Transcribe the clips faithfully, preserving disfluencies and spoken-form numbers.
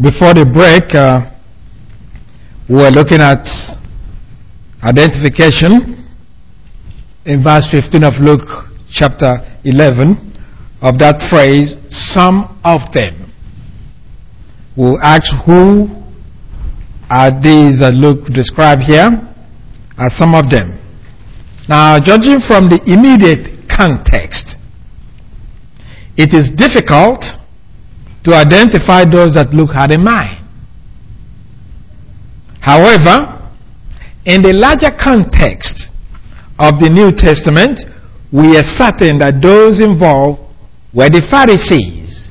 Before the break, uh, we were looking at identification in verse fifteen of Luke chapter eleven of that phrase, some of them. We'll ask, who are these that Luke described here as some of them? Now, judging from the immediate context, it is difficult to identify those that Luke had in mind. However, in the larger context of the New Testament, we are certain that those involved were the Pharisees.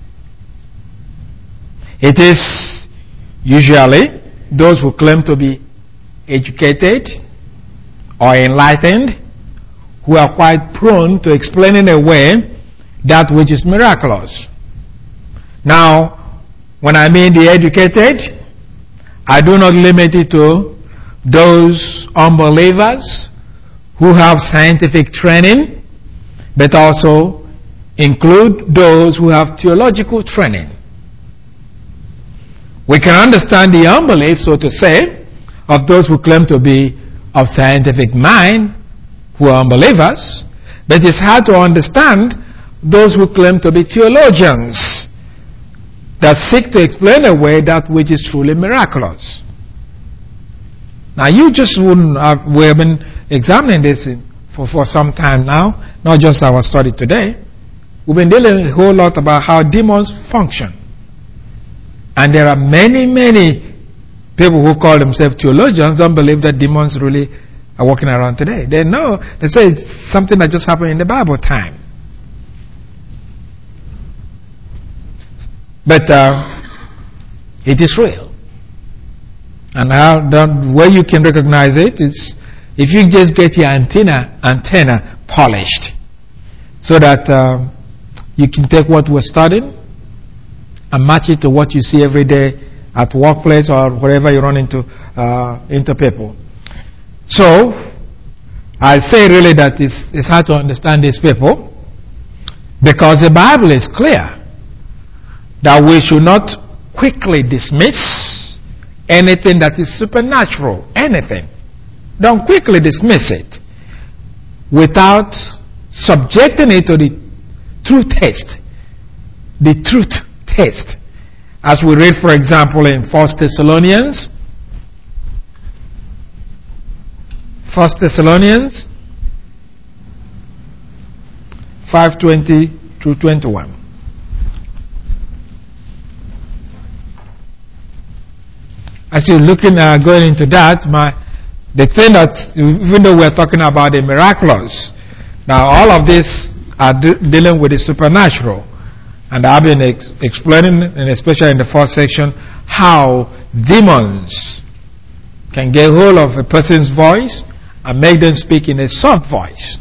It is usually those who claim to be educated or enlightened who are quite prone to explaining away that which is miraculous. Now, when I mean the educated, I do not limit it to those unbelievers who have scientific training, but also include those who have theological training. We can understand the unbelief, so to say, of those who claim to be of scientific mind, who are unbelievers, but it's hard to understand those who claim to be theologians that seek to explain away that which is truly miraculous. Now, you just wouldn't have, we have been examining this in, for, for some time now, not just our study today. We've been dealing a whole lot about how demons function. And there are many, many people who call themselves theologians don't believe that demons really are walking around today. They know, they say it's something that just happened in the Bible time. But uh, it is real. And how the way you can recognize it is if you just get your antenna antenna polished, so that uh, you can take what we're studying and match it to what you see every day at workplace or wherever you run into uh, into people. So I say really that it's, it's hard to understand these people because the Bible is clear that we should not quickly dismiss anything that is supernatural. Anything. Don't quickly dismiss it without subjecting it to the truth test. The truth test. As we read, for example, in First Thessalonians. First Thessalonians five twenty through twenty-one. As you're looking, uh, going into that, my, the thing that, even though we're talking about the miraculous, now all of this are de- dealing with the supernatural. And I've been ex- explaining, and especially in the first section, how demons can get hold of a person's voice and make them speak in a soft voice,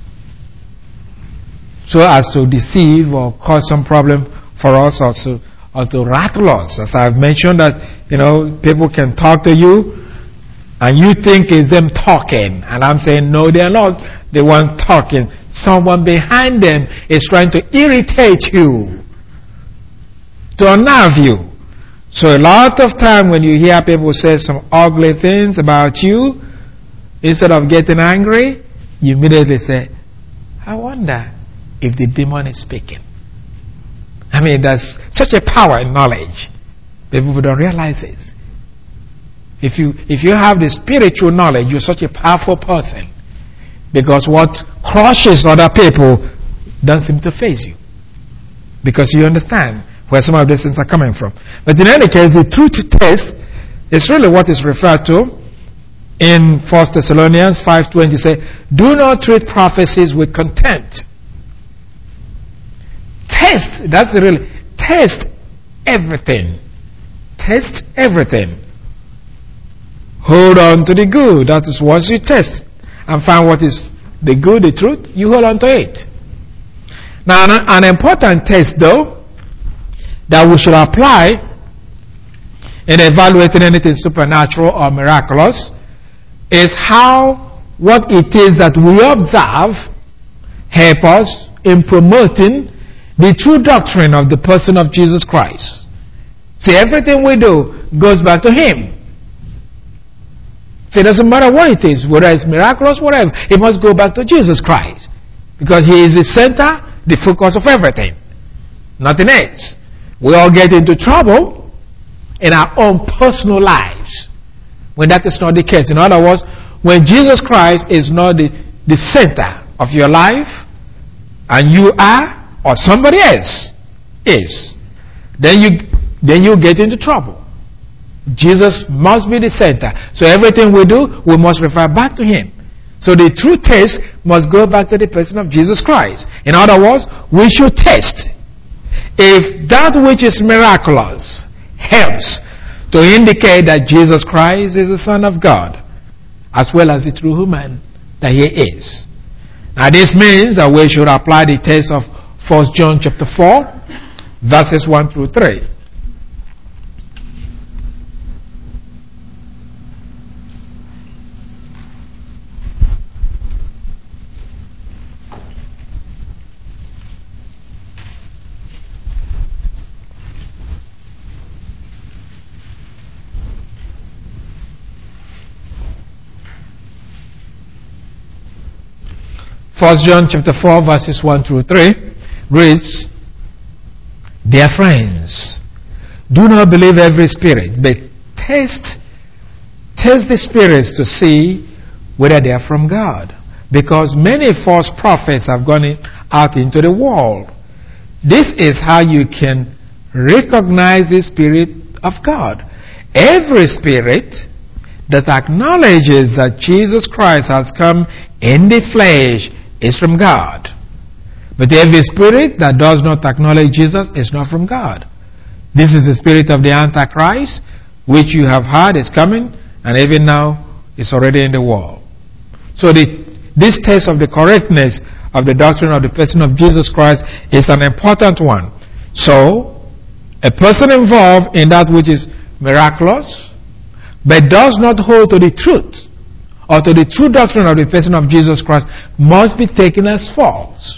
so as to deceive or cause some problem for us, or to, or to rattle us. As I've mentioned that, you know, people can talk to you and you think it's them talking, and I'm saying no, they're not the one talking. Someone behind them is trying to irritate you, to unnerve you. So a lot of time when you hear people say some ugly things about you, instead of getting angry, you immediately say, I wonder if the demon is speaking. I mean, there's such a power in knowledge. People don't realize it. If you, if you have the spiritual knowledge, you're such a powerful person. Because what crushes other people doesn't seem to faze you. Because you understand where some of these things are coming from. But in any case, the truth test is really what is referred to in First Thessalonians five twenty. Say, do not treat prophecies with contempt. Test, that's really, test everything. Test everything. Hold on to the good. That is once you test and find what is the good, the truth, you hold on to it. Now, an, an important test, though, that we should apply in evaluating anything supernatural or miraculous is how what it is that we observe help us in promoting the true doctrine of the person of Jesus Christ. See, everything we do goes back to Him. See, it doesn't matter what it is, whether it's miraculous, whatever. It must go back to Jesus Christ. Because He is the center, the focus of everything. Nothing else. We all get into trouble in our own personal lives when that is not the case. In other words, when Jesus Christ is not the, the center of your life, and you are, or somebody else is, then you then you get into trouble. Jesus must be the center. So everything we do, we must refer back to Him. So the true test must go back to the person of Jesus Christ. In other words, we should test if that which is miraculous helps to indicate that Jesus Christ is the Son of God, as well as the true human that He is. Now this means that we should apply the test of First John chapter four, verses one through three. First John chapter four, verses one through three reads, "Dear friends, do not believe every spirit, but test, test the spirits to see whether they are from God. Because many false prophets have gone in, out into the world. This is how you can recognize the Spirit of God. Every spirit that acknowledges that Jesus Christ has come in the flesh is from God. But every spirit that does not acknowledge Jesus is not from God. This is the spirit of the Antichrist, which you have heard is coming, and even now is already in the world." So the, this test of the correctness of the doctrine of the person of Jesus Christ is an important one. So, a person involved in that which is miraculous, but does not hold to the truth, or to the true doctrine of the person of Jesus Christ, must be taken as false.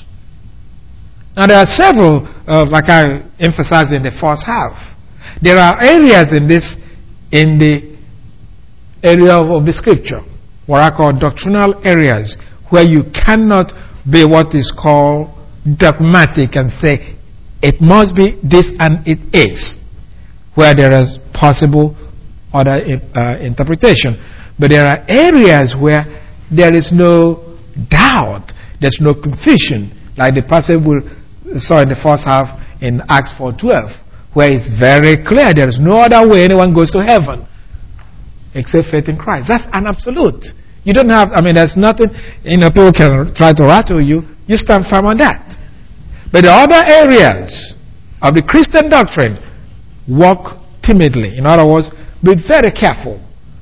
Now there are several, uh, like I emphasized in the first half. There are areas in this, in the area of, of the scripture, what I call doctrinal areas, where you cannot be what is called dogmatic and say, it must be this and it is, where there is possible other uh, interpretation. But there are areas where there is no doubt, there's no confusion, like the passage we saw in the first half in Acts four twelve, where it's very clear there is no other way anyone goes to heaven except faith in Christ. That's an absolute. You don't have, I mean, there's nothing, you know, people can try to rattle you. You stand firm on that. But the other areas of the Christian doctrine, walk timidly. In other words, be very careful.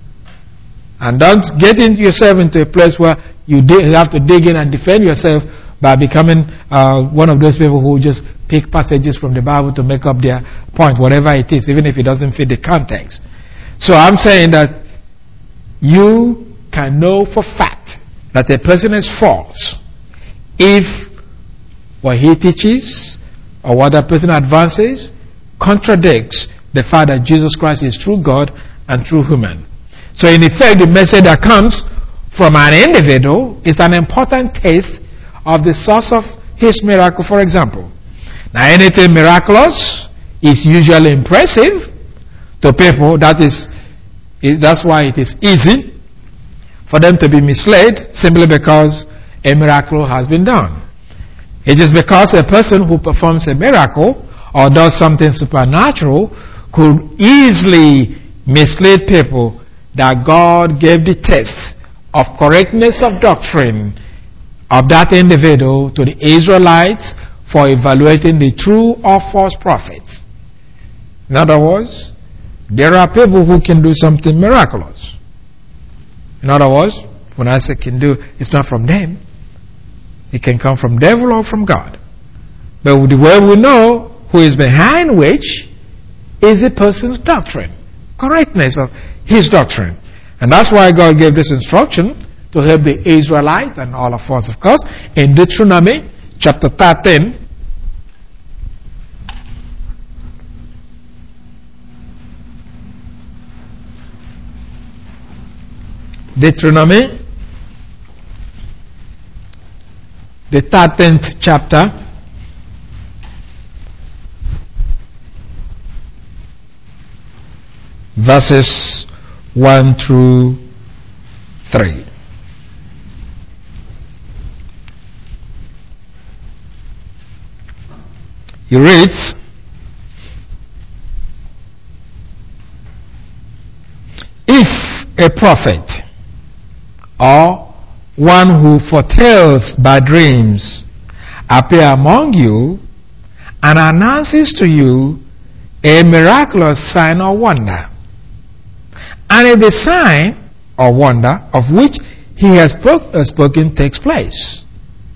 And don't get into yourself into a place where you, dig, you have to dig in and defend yourself by becoming uh, one of those people who just pick passages from the Bible to make up their point, whatever it is, even if it doesn't fit the context. So I'm saying that you can know for fact that a person is false if what he teaches or what that person advances contradicts the fact that Jesus Christ is true God and true human. So in effect, the message that comes from an individual is an important test of the source of his miracle, for example. Now anything miraculous is usually impressive to people. That is, that's why it is easy for them to be misled simply because a miracle has been done. It is because a person who performs a miracle or does something supernatural could easily mislead people that God gave the test of correctness of doctrine of that individual to the Israelites for evaluating the true or false prophets. In other words, there are people who can do something miraculous. In other words, when I say can do, it's not from them. It can come from devil or from God. But the way we know who is behind which is a person's doctrine, correctness of his doctrine. And that's why God gave this instruction to help the Israelites and all of us, of course, in Deuteronomy chapter thirteen. Deuteronomy, the thirteenth chapter, verses one through three. He reads, if a prophet or one who foretells by dreams appear among you and announces to you a miraculous sign or wonder, and if the sign or wonder of which he has spoke, uh, spoken takes place,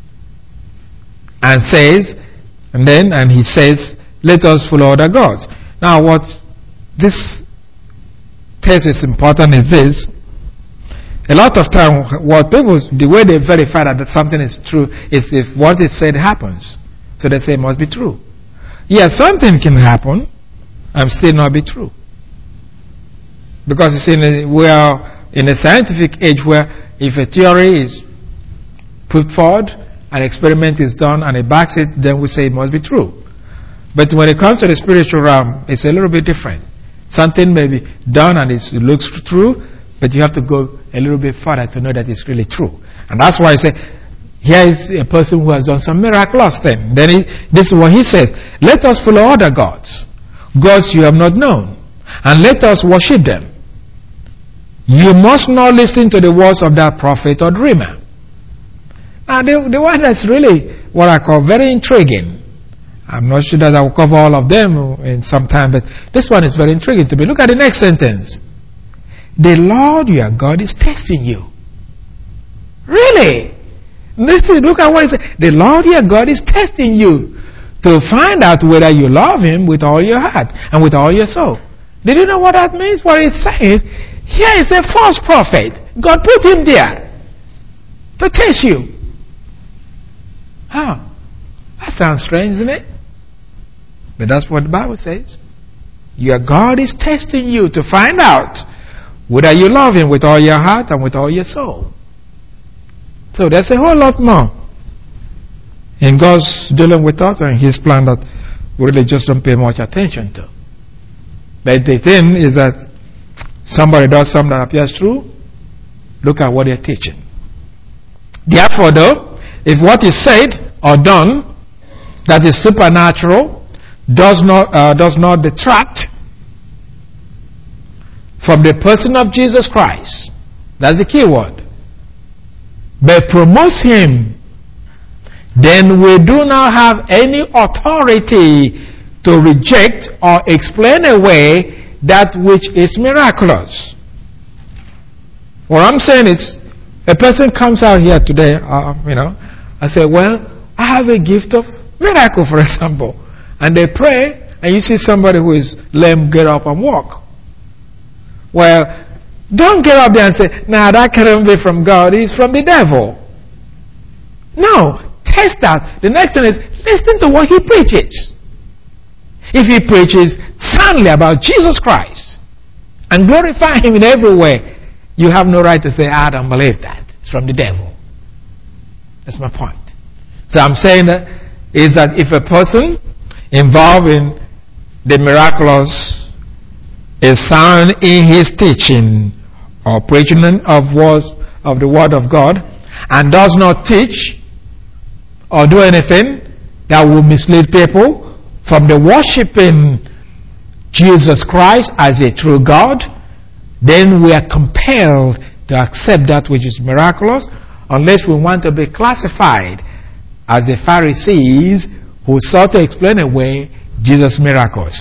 and says, and then, and he says, let us follow other gods. Now, what this test is important is this. A lot of time, what people, the way they verify that something is true is if what is said happens. So they say it must be true. Yes, something can happen and still not be true. Because you see, we are in a scientific age where if a theory is put forward, an experiment is done and it backs it, then we say it must be true. But when it comes to the spiritual realm, it's a little bit different. Something may be done and it looks true, but you have to go a little bit further to know that it's really true. And that's why I say, here is a person who has done some miraculous thing. Then he, this is what he says, let us follow other gods, gods you have not known, and let us worship them. You must not listen to the words of that prophet or dreamer. Now, the, the one that's really what I call very intriguing. I'm not sure that I will cover all of them in some time, but this one is very intriguing to me. Look at the next sentence. The Lord your God is testing you. Really? Listen, look at what it says. The Lord your God is testing you to find out whether you love Him with all your heart and with all your soul. Did you know what that means? What it says, here is a false prophet. God put him there to test you. Huh? That sounds strange, isn't it? But that's what the Bible says. Your God is testing you to find out whether you love Him with all your heart and with all your soul. So there's a whole lot more in God's dealing with us and His plan that we really just don't pay much attention to. But the thing is that somebody does something that appears true, look at what they're teaching. Therefore, though, if what is said or done that is supernatural does not uh, does not detract from the person of Jesus Christ, that's the key word, but promotes Him, then we do not have any authority to reject or explain away that which is miraculous. What I'm saying is, a person comes out here today, uh, you know, I say, well, I have a gift of miracle, for example. And they pray, and you see somebody who is lame get up and walk. Well, don't get up there and say, nah, that can't be from God, it's from the devil. No, test that. The next thing is, listen to what he preaches. If he preaches soundly about Jesus Christ and glorify Him in every way, you have no right to say, I don't believe that. It's from the devil. That's my point. So I'm saying that is that if a person involved in the miraculous is sound in his teaching or preaching of words of the Word of God and does not teach or do anything that will mislead people from the worshiping Jesus Christ as a true God, then we are compelled to accept that which is miraculous, unless we want to be classified as the Pharisees who sought to explain away Jesus' miracles.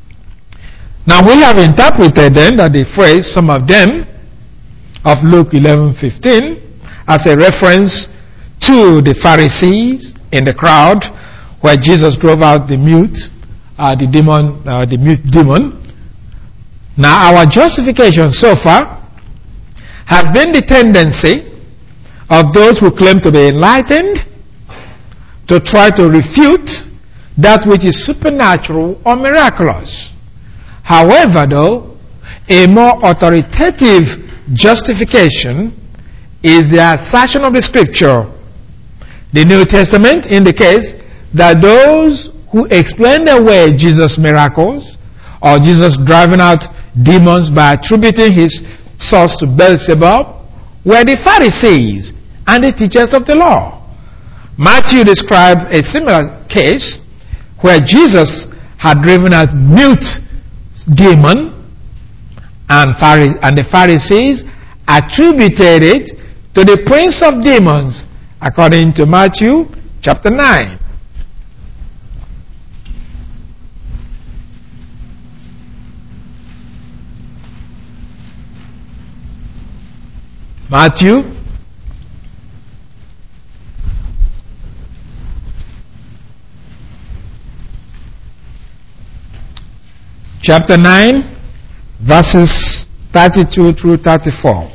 Now we have interpreted then that the phrase, some of them, of Luke eleven fifteen, as a reference to the Pharisees in the crowd where Jesus drove out the mute, uh, the demon, uh, the mute demon. Now our justification so far has been the tendency of those who claim to be enlightened to try to refute that which is supernatural or miraculous. However, though, a more authoritative justification is the assertion of the scripture. The New Testament indicates that those who explain away Jesus' miracles or Jesus driving out demons by attributing his source to Beelzebub were the Pharisees and the teachers of the law. Matthew described a similar case where Jesus had driven out mute demon and, Phari- and the Pharisees attributed it to the prince of demons according to Matthew chapter nine. Matthew chapter nine, verses thirty-two through thirty-four.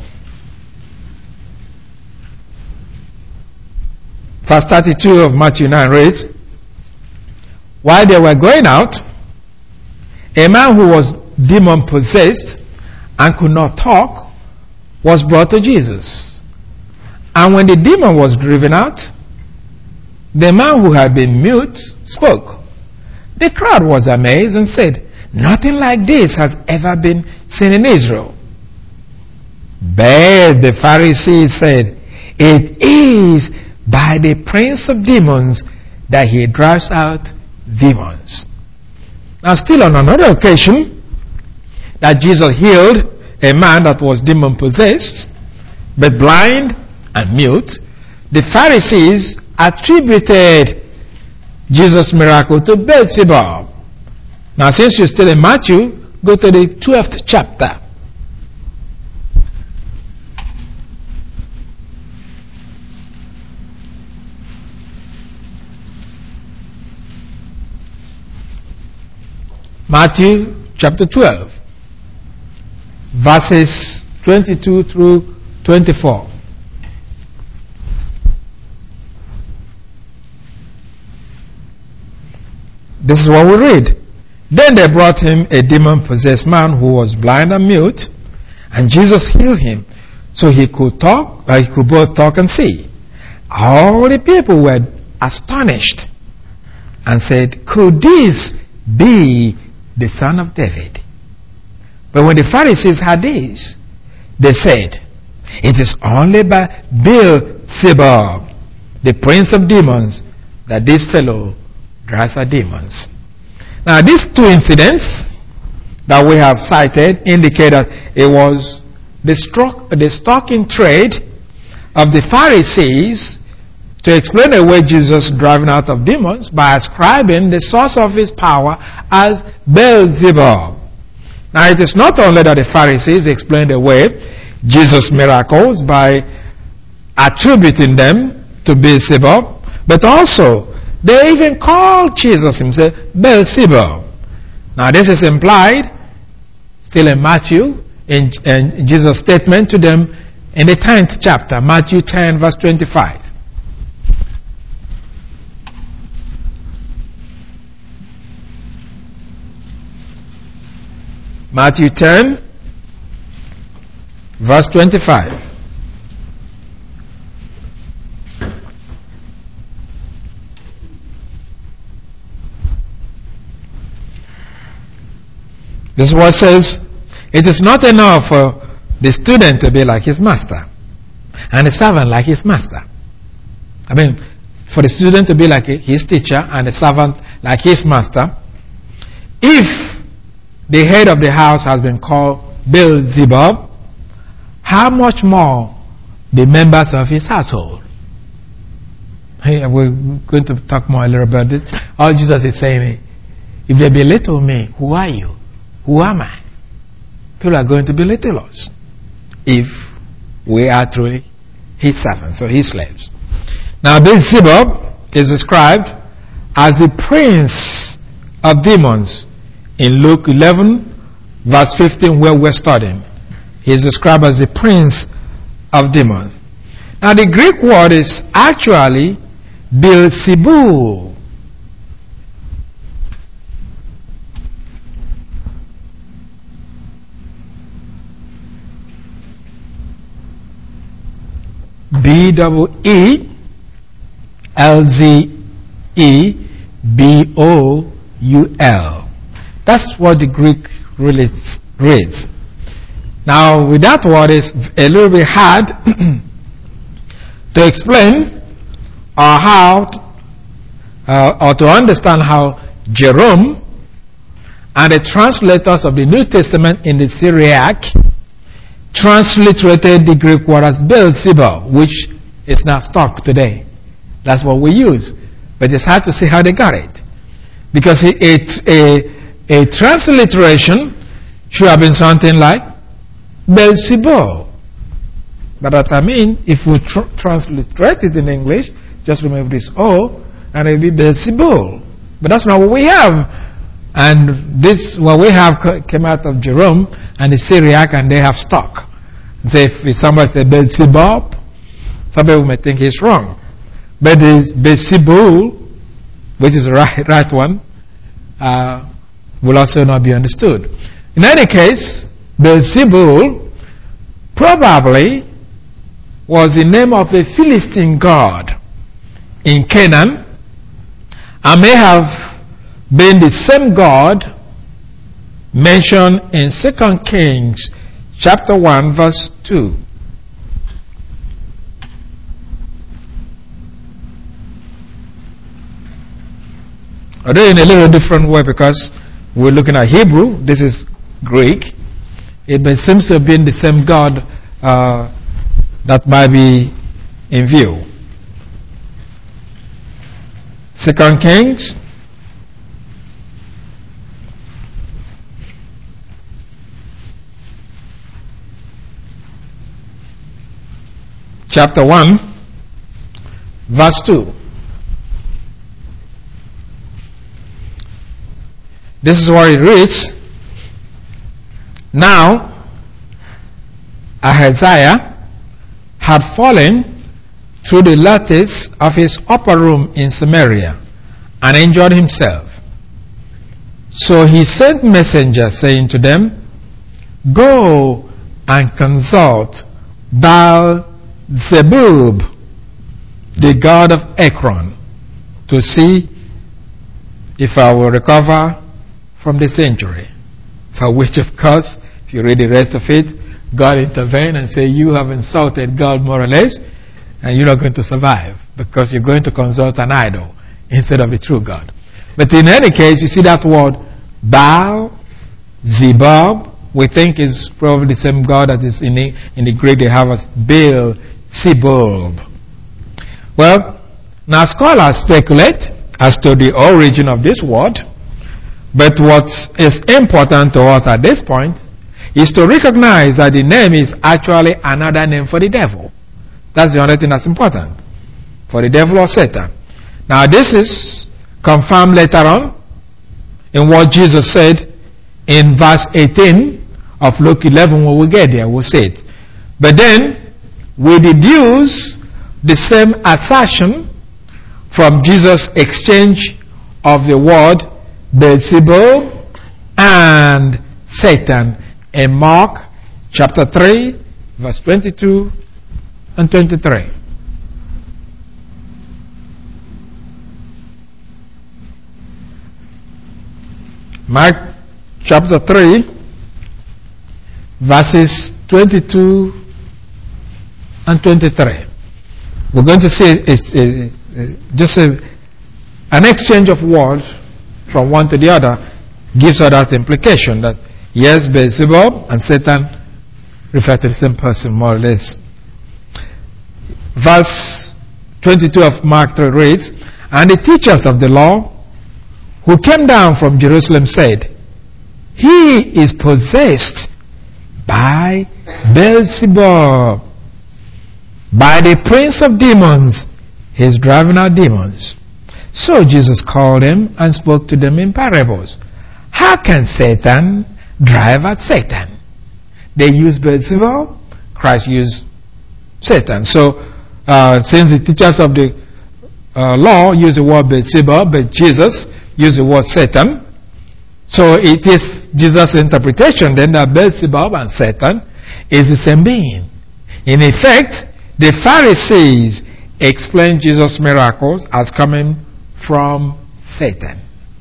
Verse thirty-two of Matthew nine reads, while they were going out, a man who was demon possessed and could not talk was brought to Jesus. And when the demon was driven out, the man who had been mute spoke. The crowd was amazed and said, nothing like this has ever been seen in Israel. But the Pharisees said, it is by the prince of demons that he drives out demons. Now still on another occasion, that Jesus healed a man that was demon possessed, but blind and mute, the Pharisees attributed Jesus' miracle to Beelzebub. Now since you're still in Matthew, go to the twelfth chapter. Matthew chapter twelve, verses twenty-two through twenty-four. This is what we read. Then they brought him a demon-possessed man who was blind and mute, and Jesus healed him, so he could talk, uh, he could both talk and see. All the people were astonished and said, could this be the son of David? But when the Pharisees heard this, they said, it is only by Beelzebub, the prince of demons, that this fellow drives out demons. Now these two incidents that we have cited indicate that it was the, stock, the stock in trade of the Pharisees to explain away Jesus driving out of demons by ascribing the source of his power as Beelzebub. Now it is not only that the Pharisees explained away Jesus' miracles by attributing them to Beelzebub, but also they even called Jesus himself Beelzebub. Now this is implied still in Matthew, in, in Jesus' statement to them in the tenth chapter, Matthew ten verse twenty-five. Matthew ten verse twenty-five. This is what says, it is not enough for the student to be like his master and the servant like his master. I mean, for the student to be like his teacher and the servant like his master. If the head of the house has been called Beelzebub, how much more the members of his household? Hey, we're going to talk more a little about this. All Jesus is saying, if they belittle me, who are you? Who am I? People are going to belittle us if we are truly his servants or his slaves. Now Beelzebub is described as the prince of demons in Luke eleven verse fifteen, where we're studying. He is described as the prince of demons. Now the Greek word is actually Beelzebul. B E E L Z E B O U L. That's what the Greek really reads. Now, with that word, it's a little bit hard to explain or how to, uh, or to understand how Jerome and the translators of the New Testament in the Syriac transliterated the Greek word as Beelzebub, which is not stock today. That's what we use. But it's hard to see how they got it. Because it, it, a, a transliteration should have been something like Beelzebub. But that I mean, if we tr- transliterate it in English, just remove this O, and it will be Beelzebub. But that's not what we have. And this, what we have came out of Jerome and the Syriac, and they have stock. And so if somebody says Beelzebub, some people may think he's wrong. But the Beelzebub, which is the right, right one, uh, will also not be understood. In any case, Beelzebub probably was the name of a Philistine god in Canaan, and may have been the same God mentioned in Second Kings chapter one verse two. Although in a little different way, because we're looking at Hebrew, this is Greek, it seems to have been the same God uh, that might be in view. Second Kings chapter one verse two. This is what it reads. Now Ahaziah had fallen through the lattice of his upper room in Samaria and injured himself. So he sent messengers saying to them, Go and consult Baal-zebub, the god of Ekron, to see if I will recover from this injury. For which, of course, if you read the rest of it, God intervened and said, you have insulted God more or less, and you're not going to survive because you're going to consult an idol instead of a true God. But in any case, you see that word Baal-zebub, we think is probably the same God that is in the, in the Greek they have as Beelzebub. Well, now scholars speculate as to the origin of this word, but what is important to us at this point is to recognize that the name is actually another name for the devil. That's the only thing that's important. For the devil or Satan. Now this is confirmed later on in what Jesus said in verse eighteen of Luke eleven. When we get there, we'll see it. But then we deduce the same assertion from Jesus' exchange of the word Beelzebub and Satan in Mark chapter three verse twenty-two and twenty-three. Mark chapter three verses twenty-two and twenty-three. We're going to see it's, it's, it's just a, an exchange of words from one to the other gives us that implication that yes, Beelzebub and Satan refer to the same person more or less. Verse twenty-two of Mark three reads, And the teachers of the law who came down from Jerusalem said, He is possessed by Beelzebub. By the prince of demons, he is driving out demons. So Jesus called them and spoke to them in parables. How can Satan drive out Satan? They use Beelzebub, Christ used Satan. So uh, since the teachers of the uh, law use the word Beelzebub, but Jesus used the word Satan, so it is Jesus' interpretation then that Beelzebub and Satan is the same being. In effect, The Pharisees explained Jesus' miracles as coming from Satan.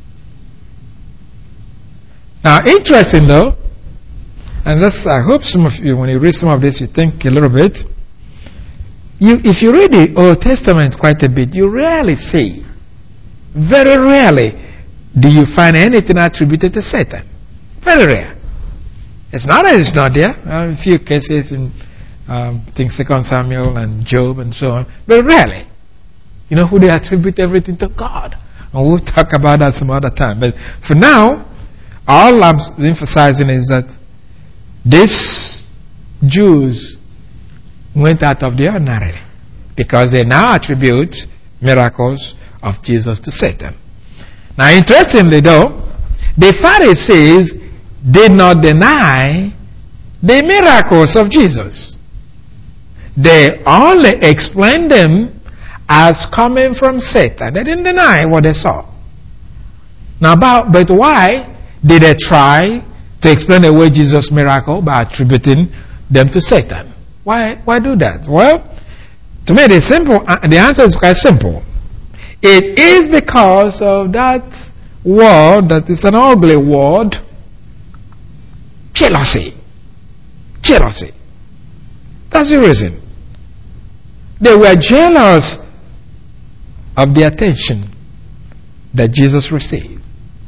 Now, interesting though, and that's, I hope some of you, when you read some of this, you think a little bit. You, if you read the Old Testament quite a bit, you rarely see, very rarely, do you find anything attributed to Satan. Very rare. It's not that it's not there. Uh, a few cases in, um, I think, Second Samuel and Job and so on, but rarely. You know who they attribute everything to? God. And we'll talk about that some other time. But for now, all I'm emphasizing is that these Jews went out of the ordinary because they now attribute miracles of Jesus to Satan. Now, interestingly though, the Pharisees did not deny the miracles of Jesus. They only explained them as coming from Satan. They didn't deny what they saw. Now, about, but why did they try to explain away Jesus' miracle by attributing them to Satan? Why, why do that? Well, to me, the simple, the answer is quite simple. It is because of that word that is an ugly word, jealousy. Jealousy. That's the reason. They were jealous of the attention that Jesus received.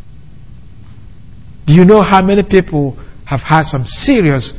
Do you know how many people have had some serious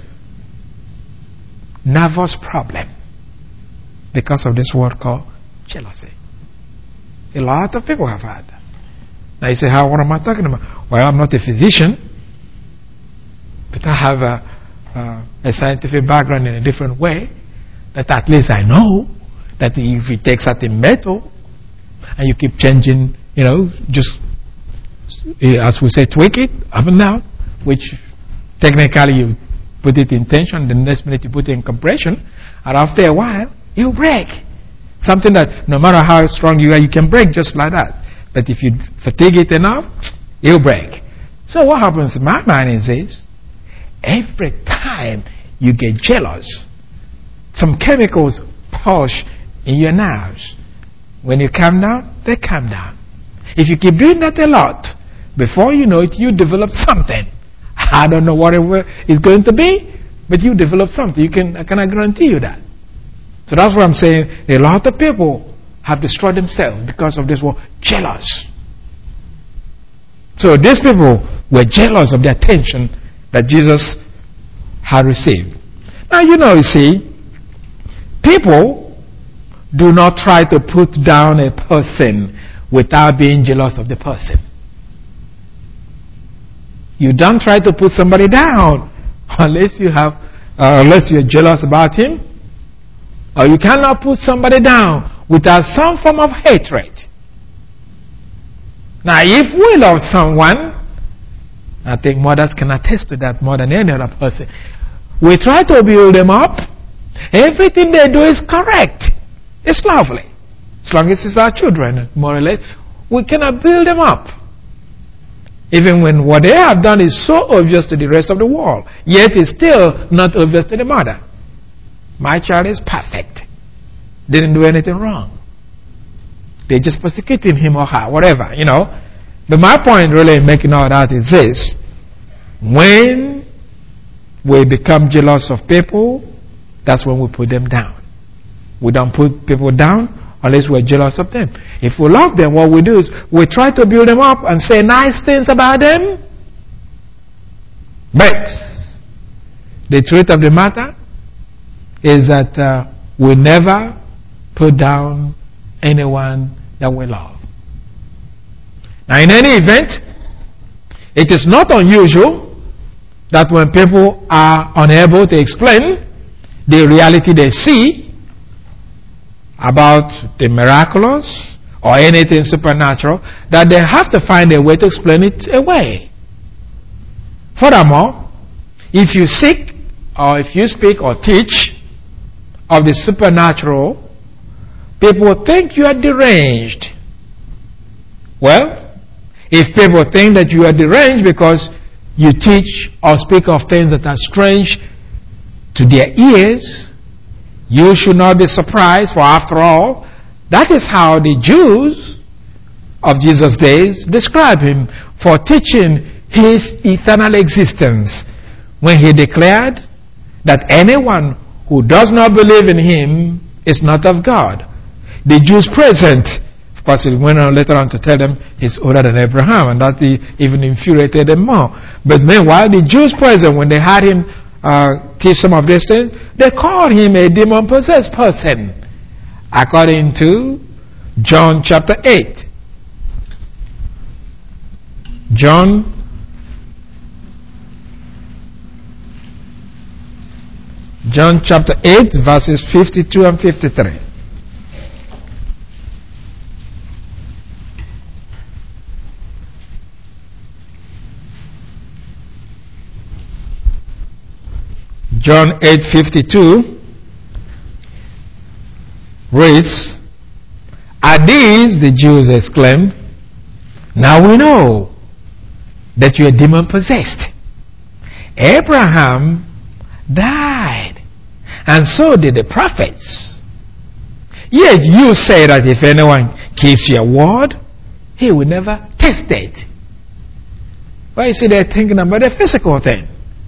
nervous problem because of this word called jealousy? A lot of people have had. Now you say, how, what am I talking about? Well, I'm not a physician, but I have a, uh, a scientific background in a different way, that at least I know that if you take certain metal and you keep changing, you know, just as we say, tweak it up and down, which technically you put it in tension, the next minute you put it in compression, and after a while, it'll break. Something that no matter how strong you are, you can break just like that. But if you fatigue it enough, it'll break. So what happens in my mind is this: every time you get jealous, some chemicals push in your nerves. When you calm down, they calm down. If you keep doing that a lot, before you know it, you develop something. I don't know what it's going to be, but you develop something. You can, I cannot guarantee you that. So that's what I'm saying. A lot of people have destroyed themselves because of this word, jealous. So these people were jealous of the attention that Jesus had received. Now, you know, you see, people do not try to put down a person without being jealous of the person. You don't try to put somebody down unless you have, uh, unless you're jealous about him. Or you cannot put somebody down without some form of hatred. Now, if we love someone, I think mothers can attest to that more than any other person. We try to build them up. Everything they do is correct. It's lovely. As long as it's our children, more or less, we cannot build them up. Even when what they have done is so obvious to the rest of the world, yet it's still not obvious to the mother. My child is perfect. Didn't do anything wrong. They're just persecuting him or her, whatever, you know. But my point really in making all that is this: when we become jealous of people, that's when we put them down. We don't put people down unless we're jealous of them. If we love them, what we do is we try to build them up and say nice things about them. But the truth of the matter is that uh, we never put down anyone that we love. Now, in any event, it is not unusual that when people are unable to explain the reality they see about the miraculous or anything supernatural, that they have to find a way to explain it away. Furthermore, if you seek or if you speak or teach of the supernatural, people think you are deranged. Well, if people think that you are deranged because you teach or speak of things that are strange to their ears, You should not be surprised, for after all, that is how the Jews of Jesus' days describe him, for teaching his eternal existence, when he declared that anyone who does not believe in him is not of God. The Jews present, of course, he went on later on to tell them he's older than Abraham, and that even infuriated them more. But meanwhile, the Jews present, when they had him uh, teach some of these things, they called him a demon-possessed person, according to John chapter eight. John John chapter eight, verses fifty-two and fifty-three. John eight fifty-two reads, "At these the Jews exclaimed, 'Now we know that you are demon possessed. Abraham died, and so did the prophets. Yet you say that if anyone keeps your word, he will never taste it.'" Well, you see, they're thinking about a physical thing.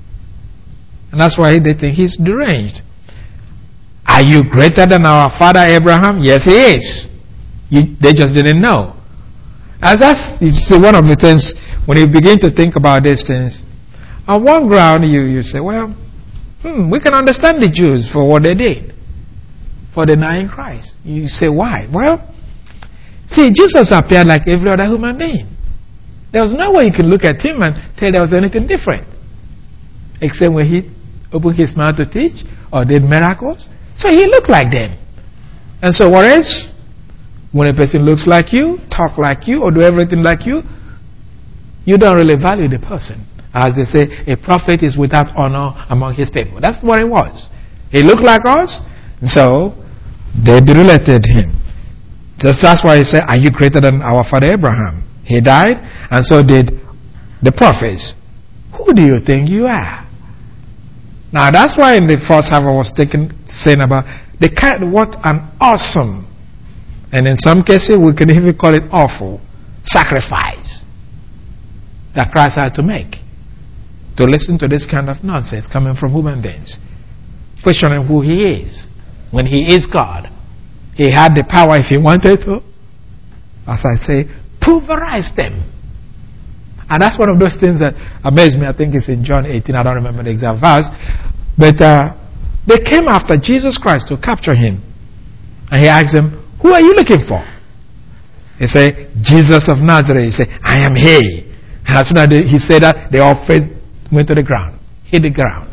And that's why they think he's deranged. "Are you greater than our father Abraham?" "Yes, he is." You, they just didn't know. As that's, you see, one of the things, when you begin to think about these things, on one ground you, you say, well, hmm, we can understand the Jews for what they did, for denying Christ. You say, why? Well, see, Jesus appeared like every other human being. There was no way you could look at him and tell there was anything different, except when he opened his mouth to teach or did miracles. So he looked like them. And so what else? When a person looks like you, talk like you, or do everything like you, you don't really value the person. As they say, a prophet is without honor among his people. That's what it was. He looked like us, and so they related him. Just that's why he said, "Are you greater than our father Abraham?" He died, and so did the prophets. Who do you think you are? Now that's why in the first half I was taking, saying about the kind, what an awesome, and in some cases we can even call it awful, sacrifice that Christ had to make to listen to this kind of nonsense coming from human beings, questioning who he is when he is God. He had the power, if he wanted to, as I say, pulverize them. And that's one of those things that amazed me. I think it's in John eighteen. I don't remember the exact verse. But uh, they came after Jesus Christ to capture him. And he asked them, "Who are you looking for?" He said, "Jesus of Nazareth." He said, "I am he." And as soon as he said that, they all fell, went to the ground, hit the ground.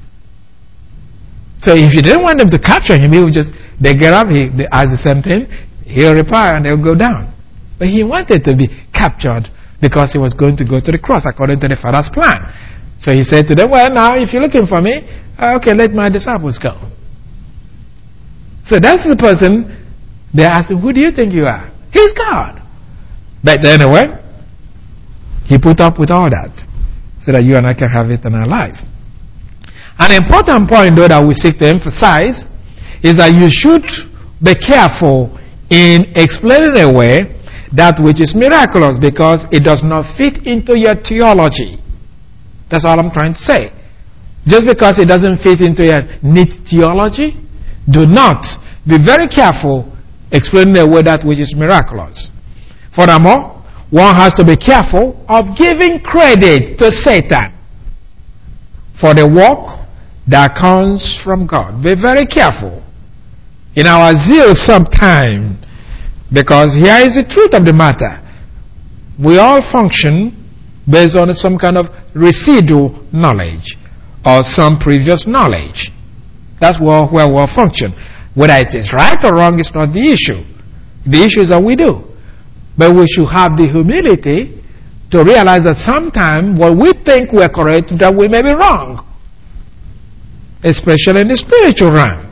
So if you didn't want them to capture him, he would just, they get up, he, they ask the same thing, he'll reply, and they'll go down. But he wanted to be captured because he was going to go to the cross according to the Father's plan. So he said to them, "Well, now if you're looking for me, okay, let my disciples go." So that's the person they're asking, "Who do you think you are?" He's God. But anyway, he put up with all that so that you and I can have it in our life. An important point, though, that we seek to emphasize is that you should be careful in explaining away that which is miraculous, because it does not fit into your theology. That's all I'm trying to say. Just because it doesn't fit into your neat theology, do not be very careful explaining away that which is miraculous. Furthermore, one has to be careful of giving credit to Satan for the work that comes from God. Be very careful in our zeal sometime, because here is the truth of the matter. We all function based on some kind of residual knowledge or some previous knowledge. That's where, where we all function. Whether it is right or wrong is not the issue. The issue is that we do. But we should have the humility to realize that sometimes what we think we're correct, that we may be wrong. Especially in the spiritual realm.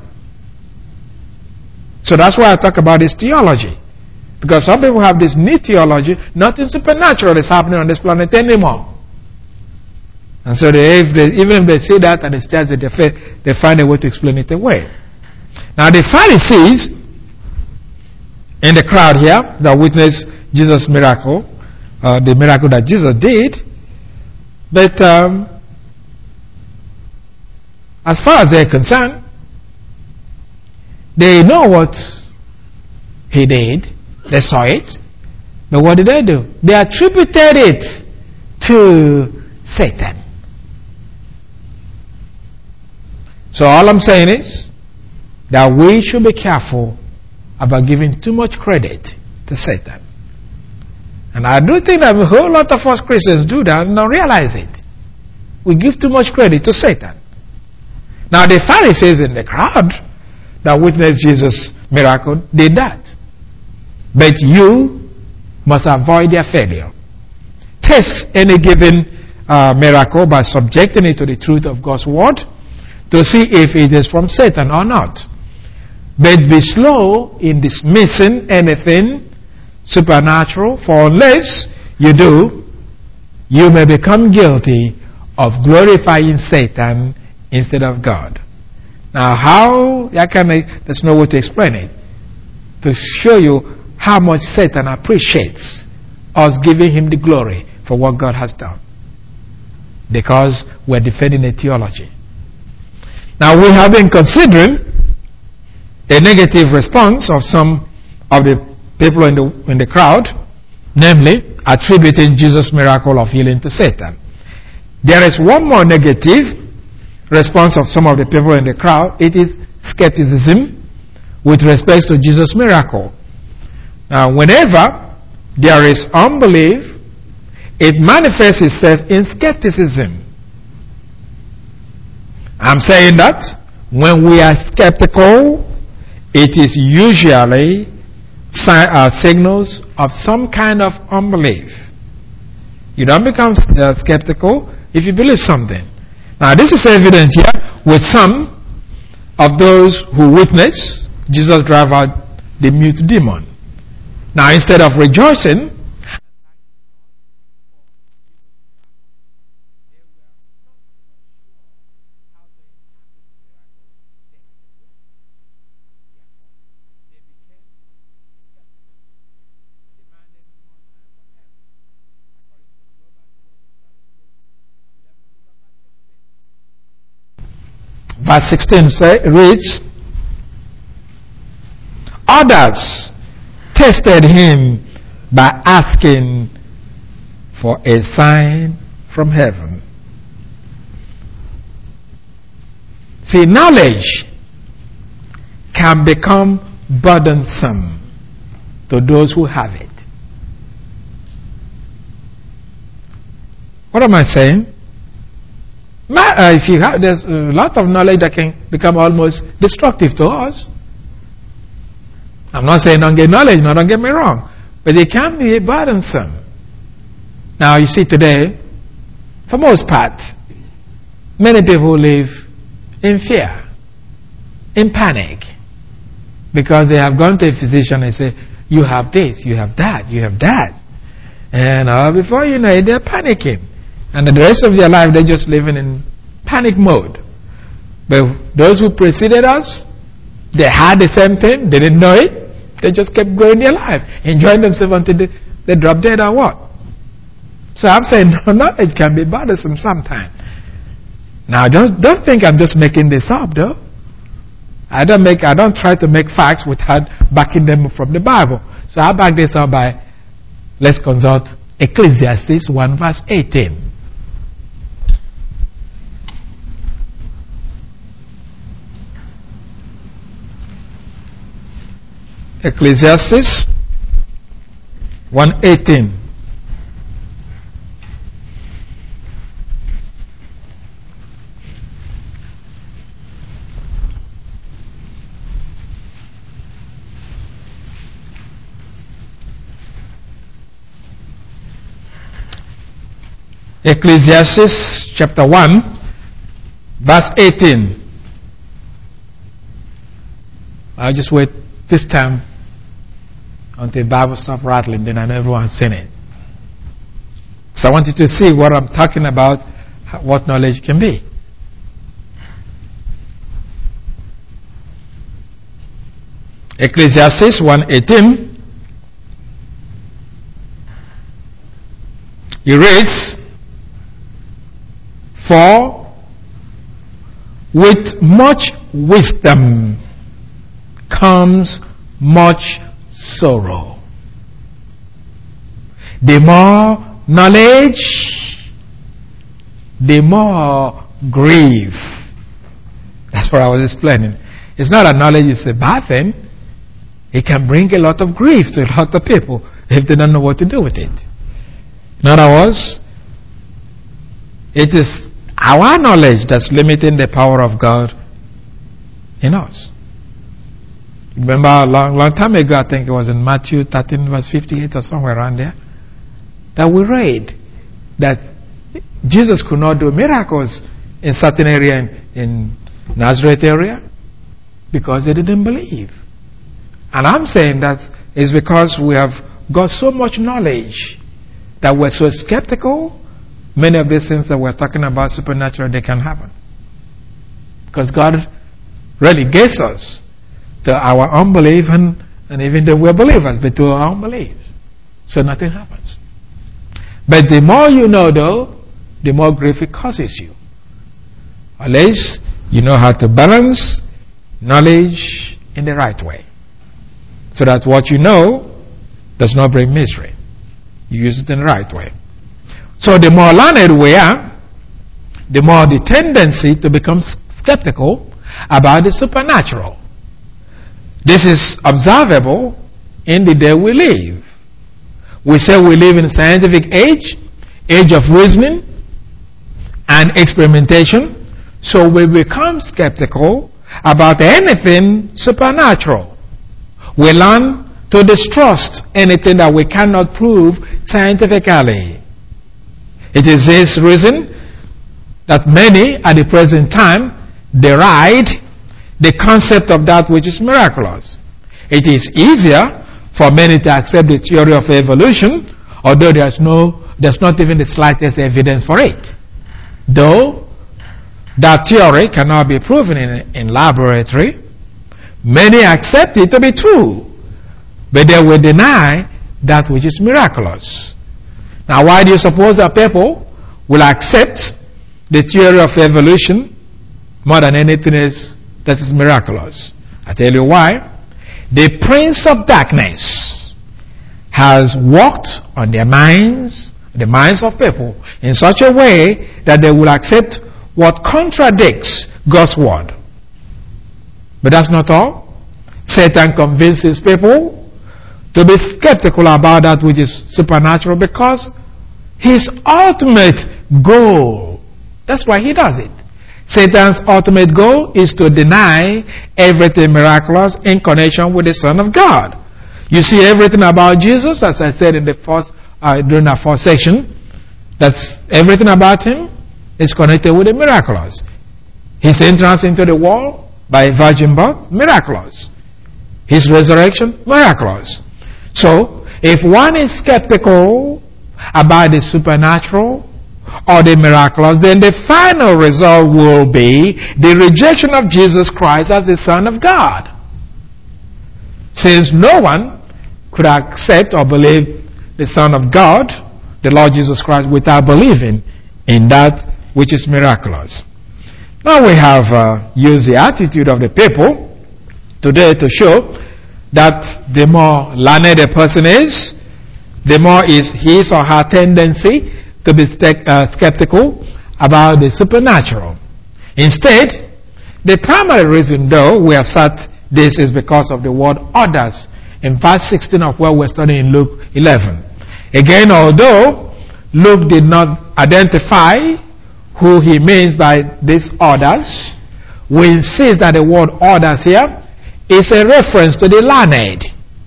So that's why I talk about this theology. Because some people have this neat theology, nothing supernatural is happening on this planet anymore. And so they, if they, even if they say that and it's just that they, they find a way to explain it away. Now the Pharisees in the crowd here that witnessed Jesus' miracle, uh, the miracle that Jesus did, but um, as far as they're concerned, they know what he did. They saw it. But what did they do? They attributed it to Satan. So all I'm saying is that we should be careful about giving too much credit to Satan. And I do think that a whole lot of us Christians do that and don't realize it. We give too much credit to Satan. Now the Pharisees in the crowd that witnessed Jesus' miracle did that. But you must avoid their failure. Test any given uh, miracle by subjecting it to the truth of God's word to see if it is from Satan or not. But be slow in dismissing anything supernatural, for unless you do, you may become guilty of glorifying Satan instead of God. Now how, I can, there's no way to explain it, to show you how much Satan appreciates us giving him the glory for what God has done. Because we're defending a theology. Now we have been considering a negative response of some of the people in the, in the crowd, namely attributing Jesus' miracle of healing to Satan. There is one more negative response of some of the people in the crowd. It is skepticism with respect to Jesus' miracle. Now, whenever there is unbelief, it manifests itself in skepticism. I'm saying that when we are skeptical, it is usually si- uh, signals of some kind of unbelief. You don't become uh, skeptical if you believe something. Now, this is evident here with some of those who witnessed Jesus drive out the mute demon. Now, instead of rejoicing, verse sixteen say, reads, others tested him by asking for a sign from heaven. See, knowledge can become burdensome to those who have it. What am I saying? Uh, if you have, there's a lot of knowledge that can become almost destructive to us. I'm not saying don't get knowledge, no, don't get me wrong. But it can be burdensome. Now, you see today, for most part, many people live in fear, in panic, because they have gone to a physician and say, you have this, you have that, you have that. And uh, before you know it, they're panicking. And the rest of their life, they're just living in panic mode. But those who preceded us, they had the same thing. They didn't know it. They just kept going their life, enjoying themselves until they, they drop dead or what. So I'm saying, no, knowledge can be bothersome sometimes. Now, don't, don't think I'm just making this up, though. I don't make, I don't try to make facts without backing them from the Bible. So I back this up by, let's consult Ecclesiastes one verse eighteen. Ecclesiastes one eighteen. Ecclesiastes chapter one verse eighteen. I'll just wait this time until the Bible stops rattling, then I know everyone's seen it. So I want you to see what I'm talking about, what knowledge can be. Ecclesiastes one eighteen. He reads, "For with much wisdom comes much sorrow. The more knowledge, the more grief." That's what I was explaining. It's not that knowledge is a bad thing. It can bring a lot of grief to a lot of people if they don't know what to do with it. In other words, it is our knowledge that's limiting the power of God in us. Remember a long, long time ago, I think it was in Matthew thirteen verse fifty-eight or somewhere around there, that we read that Jesus could not do miracles in certain area in, in Nazareth area because they didn't believe. And I'm saying that is because we have got so much knowledge that we're so skeptical. Many of these things that we're talking about supernatural, they can happen. Because God relegates us to our unbelief, and, and even though we're believers, but to our unbelief. So nothing happens. But the more you know, though, the more grief it causes you. At least you know how to balance knowledge in the right way, so that what you know does not bring misery. You use it in the right way. So the more learned we are, the more the tendency to become skeptical about the supernatural. This is observable in the day we live. We say we live in a scientific age, age of reasoning and experimentation. So we become skeptical about anything supernatural. We learn to distrust anything that we cannot prove scientifically. It is this reason that many at the present time deride the concept of that which is miraculous. It is easier for many to accept the theory of evolution, although there's no, there's not even the slightest evidence for it. Though that theory cannot be proven in, in laboratory, many accept it to be true, but they will deny that which is miraculous. Now, why do you suppose that people will accept the theory of evolution more than anything else that is miraculous? I tell you why. The prince of darkness has worked on their minds, the minds of people, in such a way that they will accept what contradicts God's word. But that's not all. Satan convinces people to be skeptical about that which is supernatural because his ultimate goal, that's why he does it. Satan's ultimate goal is to deny everything miraculous in connection with the Son of God. You see everything about Jesus, as I said in the first, uh, during our first section, that's everything about him is connected with the miraculous. His entrance into the world by a virgin birth, miraculous. His resurrection, miraculous. So, if one is skeptical about the supernatural or the miraculous, then the final result will be the rejection of Jesus Christ as the Son of God. Since no one could accept or believe the Son of God, the Lord Jesus Christ, without believing in that which is miraculous. Now we have uh, used the attitude of the people today to show that the more learned a person is, the more is his or her tendency to be uh, skeptical about the supernatural. Instead, the primary reason, though, we assert this is because of the word others in verse sixteen of what we're studying in Luke eleven. Again, although Luke did not identify who he means by these others, we insist that the word others here is a reference to the learned,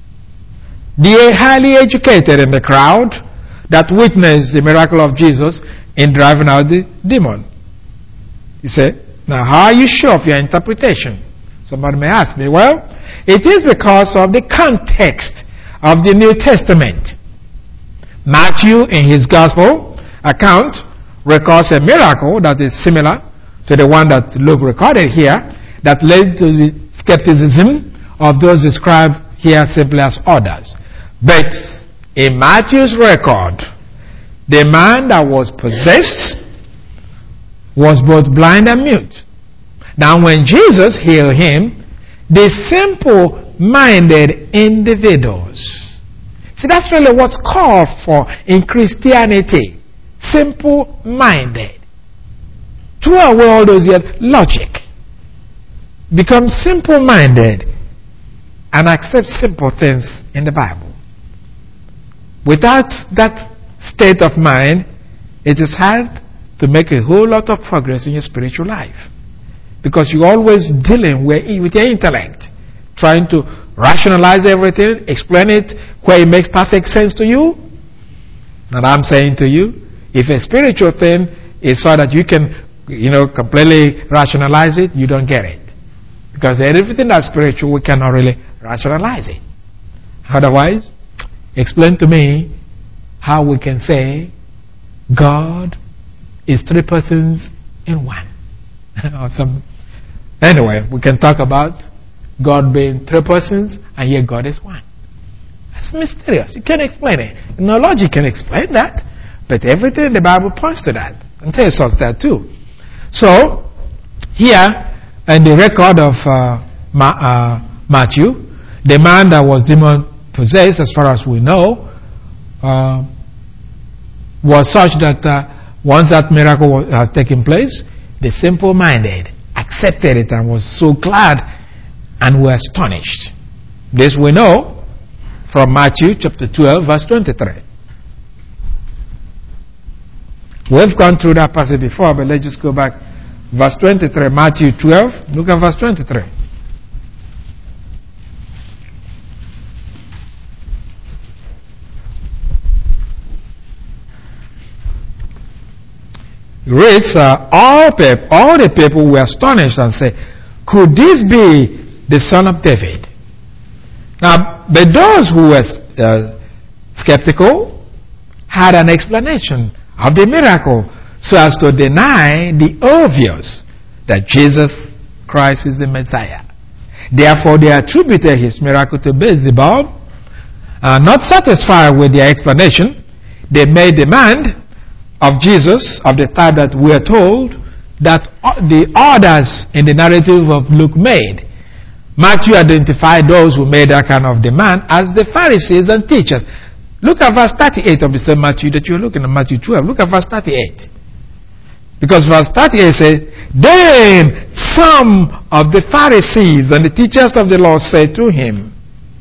the highly educated in the crowd that witnessed the miracle of Jesus in driving out the demon. You say, now how are you sure of your interpretation? Somebody may ask me. Well, it is because of the context of the New Testament. Matthew, in his gospel account, records a miracle that is similar to the one that Luke recorded here, that led to the skepticism of those described here simply as others. But in Matthew's record, the man that was possessed was both blind and mute. Now when Jesus healed him, the simple-minded individuals. See, that's really what's called for in Christianity. Simple-minded. Throw away all those yet logic. Become simple-minded and accept simple things in the Bible. Without that state of mind, it is hard to make a whole lot of progress in your spiritual life. Because you're always dealing with your intellect, trying to rationalize everything, explain it where it makes perfect sense to you. And I'm saying to you, if a spiritual thing is so that you can, you know, completely rationalize it, you don't get it. Because everything that's spiritual, we cannot really rationalize it. Otherwise, explain to me how we can say God is three persons in one. Or some, anyway, we can talk about God being three persons and yet God is one. That's mysterious. You can't explain it. No logic can explain that. But everything in the Bible points to that. And tells us that too. So, here, in the record of uh, Ma- uh, Matthew, the man that was demon possessed, as far as we know, uh, was such that uh, once that miracle was, had taken place, the simple-minded accepted it and was so glad and were astonished. This we know from Matthew chapter twelve, verse twenty-three. We've gone through that passage before, but let's just go back. Verse twenty-three, Matthew twelve, look at verse twenty-three. It reads, uh, all, pep- all the people were astonished and said, could this be the son of David? Now, but those who were uh, skeptical had an explanation of the miracle so as to deny the obvious that Jesus Christ is the Messiah. Therefore, they attributed his miracle to Beelzebub. Uh, not satisfied with their explanation, they made demand of Jesus of the type that we are told that the others in the narrative of Luke made. Matthew identified those who made that kind of demand as the Pharisees and teachers. Look at verse thirty-eight of the same Matthew that you're looking at, Matthew twelve. Look at verse thirty-eight. Because verse thirty-eight says, then some of the Pharisees and the teachers of the law said to him,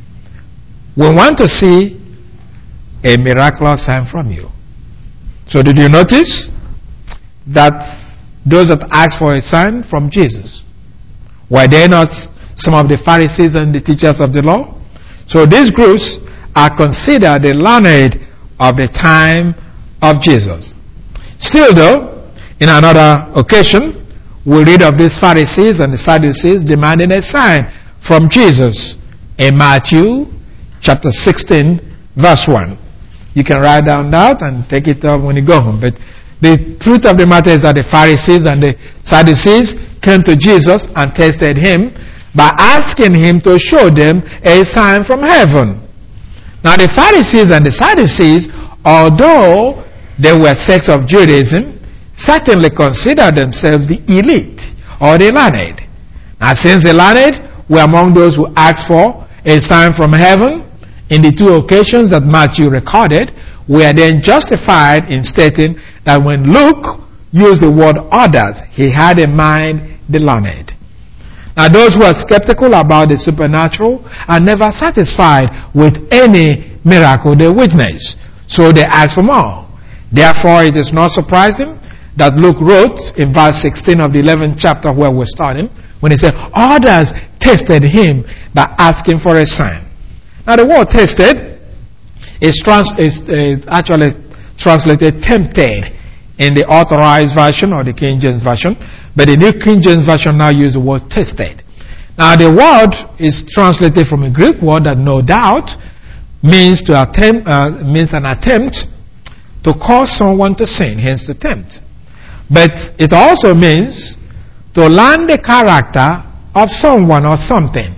we want to see a miraculous sign from you. So did you notice that those that asked for a sign from Jesus, were they not some of the Pharisees and the teachers of the law? So these groups are considered the learned of the time of Jesus. Still though, in another occasion, we read of these Pharisees and the Sadducees demanding a sign from Jesus in Matthew chapter sixteen, verse one. You can write down that and take it up when you go home. But the truth of the matter is that the Pharisees and the Sadducees came to Jesus and tested him by asking him to show them a sign from heaven. Now the Pharisees and the Sadducees, although they were sects of Judaism, certainly considered themselves the elite or the learned. Now since the learned were among those who asked for a sign from heaven, in the two occasions that Matthew recorded, we are then justified in stating that when Luke used the word others, he had in mind the learned. Now those who are skeptical about the supernatural are never satisfied with any miracle they witness, so they ask for more. Therefore, it is not surprising that Luke wrote in verse sixteen of the eleventh chapter where we're starting, when he said, others tested him by asking for a sign. Now the word tested is, trans- is uh, actually translated tempted in the Authorized Version or the King James Version, but the New King James Version now uses the word tested. Now the word is translated from a Greek word that no doubt means to attempt, uh, means an attempt to cause someone to sin, hence to tempt. But it also means to learn the character of someone or something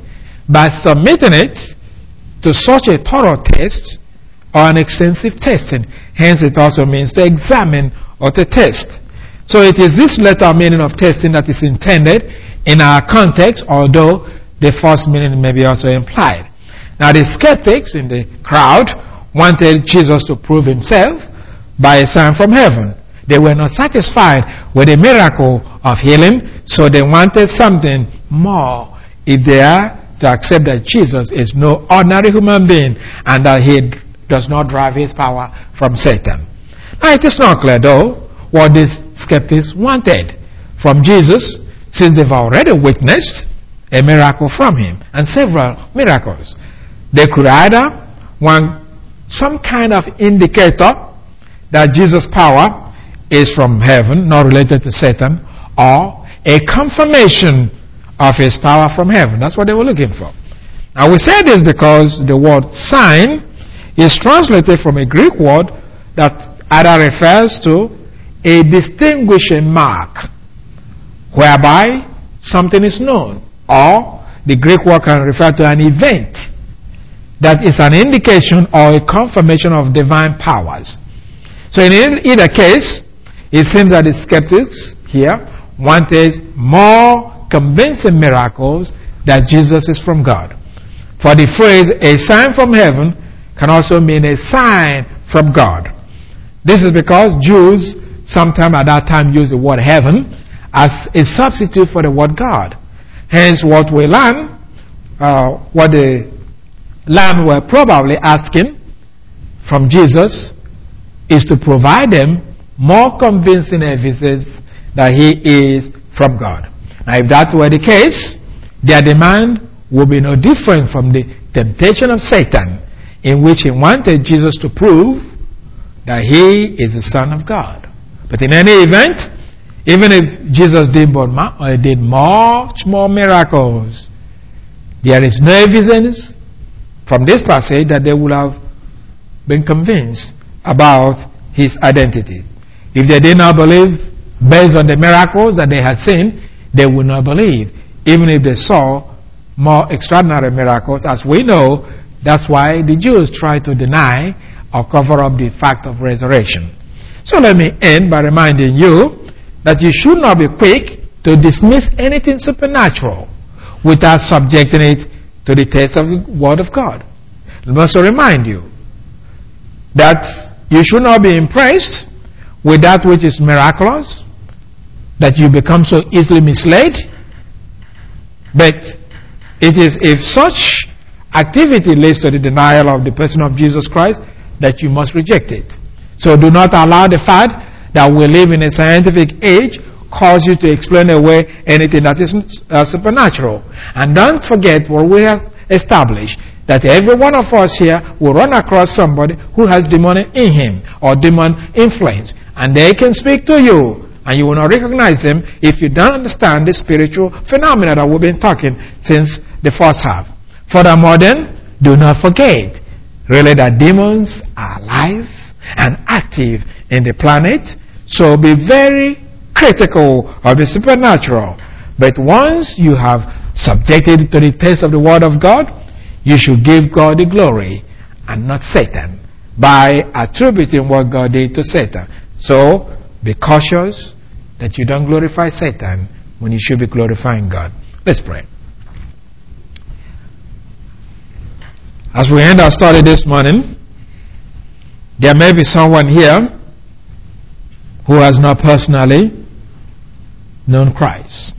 by submitting it to such a thorough test or an extensive testing. Hence, it also means to examine or to test. So it is this latter meaning of testing that is intended in our context, although the first meaning may be also implied. Now, the skeptics in the crowd wanted Jesus to prove himself by a sign from heaven. They were not satisfied with the miracle of healing, so they wanted something more if they are to accept that Jesus is no ordinary human being and that he does not derive his power from Satan. Now, it is not clear, though, what these skeptics wanted from Jesus, since they've already witnessed a miracle from him and several miracles. They could either want some kind of indicator that Jesus' power is from heaven, not related to Satan, or a confirmation of his power from heaven. That's what they were looking for. Now, we say this because the word sign is translated from a Greek word that either refers to a distinguishing mark whereby something is known, or the Greek word can refer to an event that is an indication or a confirmation of divine powers. So in either case, it seems that the skeptics here wanted more convincing miracles that Jesus is from God. For the phrase, a sign from heaven, can also mean a sign from God. This is because Jews sometime at that time used the word heaven as a substitute for the word God. Hence, what we learn, uh, what the Lamb were probably asking from Jesus is to provide them more convincing evidence that he is from God. Now, if that were the case, their demand would be no different from the temptation of Satan, in which he wanted Jesus to prove that he is the Son of God. But in any event, even if Jesus did, did much more miracles, there is no evidence from this passage that they would have been convinced about his identity. If they did not believe based on the miracles that they had seen, they would not believe, even if they saw more extraordinary miracles. As we know, that's why the Jews tried to deny or cover up the fact of resurrection. So let me end by reminding you that you should not be quick to dismiss anything supernatural without subjecting it to the test of the Word of God. I must remind you that you should not be impressed with that which is miraculous, that you become so easily misled. But it is if such activity leads to the denial of the person of Jesus Christ that you must reject it. So do not allow the fact that we live in a scientific age cause you to explain away anything that is uh, supernatural. And don't forget what we have established, that every one of us here will run across somebody who has demonic in him or demon influence, and they can speak to you and you will not recognize them if you don't understand the spiritual phenomena that we've been talking since the first half. Furthermore then, do not forget really that demons are alive and active in the planet, so be very critical of the supernatural. But once you have subjected it to the test of the Word of God, you should give God the glory and not Satan by attributing what God did to Satan. So be cautious that you don't glorify Satan when you should be glorifying God. Let's pray. As we end our study this morning, there may be someone here who has not personally known Christ.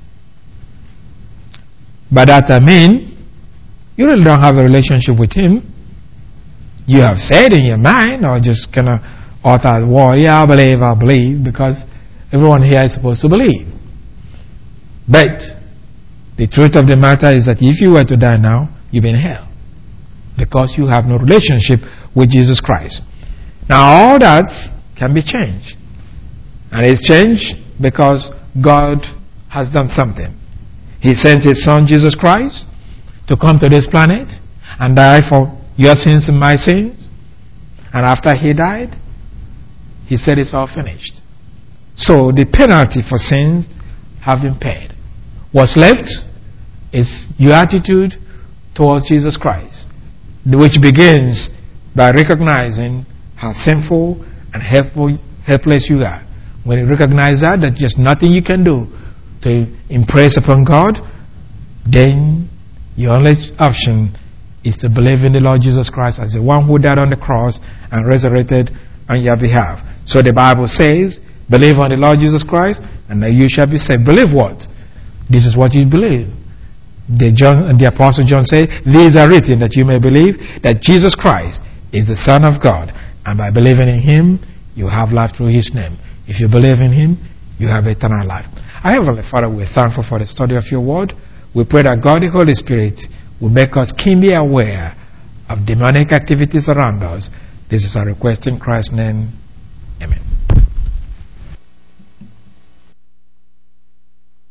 By that I mean, you really don't have a relationship with him. You have said in your mind, or just kind of utter the word, yeah, I believe, I believe, because everyone here is supposed to believe. But the truth of the matter is that if you were to die now, you'll be in hell, because you have no relationship with Jesus Christ. Now all that can be changed. And it's changed because God has done something. He sent his Son Jesus Christ to come to this planet and die for your sins and my sins. And after he died, he said it's all finished. So the penalty for sins have been paid. What's left is your attitude towards Jesus Christ, which begins by recognizing how sinful and helpful, helpless you are. When you recognize that, that there's nothing you can do to impress upon God, then your only option is to believe in the Lord Jesus Christ as the one who died on the cross and resurrected on your behalf. So the Bible says, believe on the Lord Jesus Christ, and then you shall be saved. Believe what? This is what you believe. The, John, the Apostle John said, these are written that you may believe that Jesus Christ is the Son of God, and by believing in Him, you have life through His name. If you believe in Him, you have eternal life. Our Heavenly Father, we're thankful for the study of your word. We pray that God the Holy Spirit will make us keenly aware of demonic activities around us. This is our request in Christ's name.